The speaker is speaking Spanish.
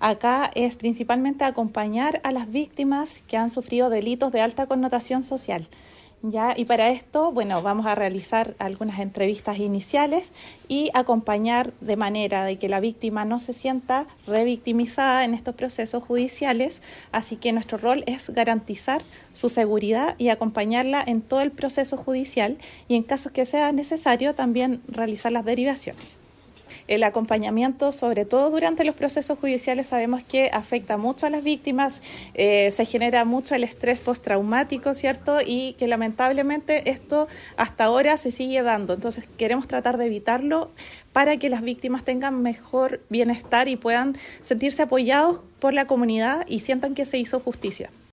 Acá es principalmente acompañar a las víctimas que han sufrido delitos de alta connotación social. ¿Ya? Y para esto, vamos a realizar algunas entrevistas iniciales y acompañar de manera de que la víctima no se sienta revictimizada en estos procesos judiciales. Así que nuestro rol es garantizar su seguridad y acompañarla en todo el proceso judicial y en casos que sea necesario también realizar las derivaciones. El acompañamiento, sobre todo durante los procesos judiciales, sabemos que afecta mucho a las víctimas, se genera mucho el estrés postraumático, ¿cierto? Y que lamentablemente esto hasta ahora se sigue dando. Entonces queremos tratar de evitarlo para que las víctimas tengan mejor bienestar y puedan sentirse apoyados por la comunidad y sientan que se hizo justicia.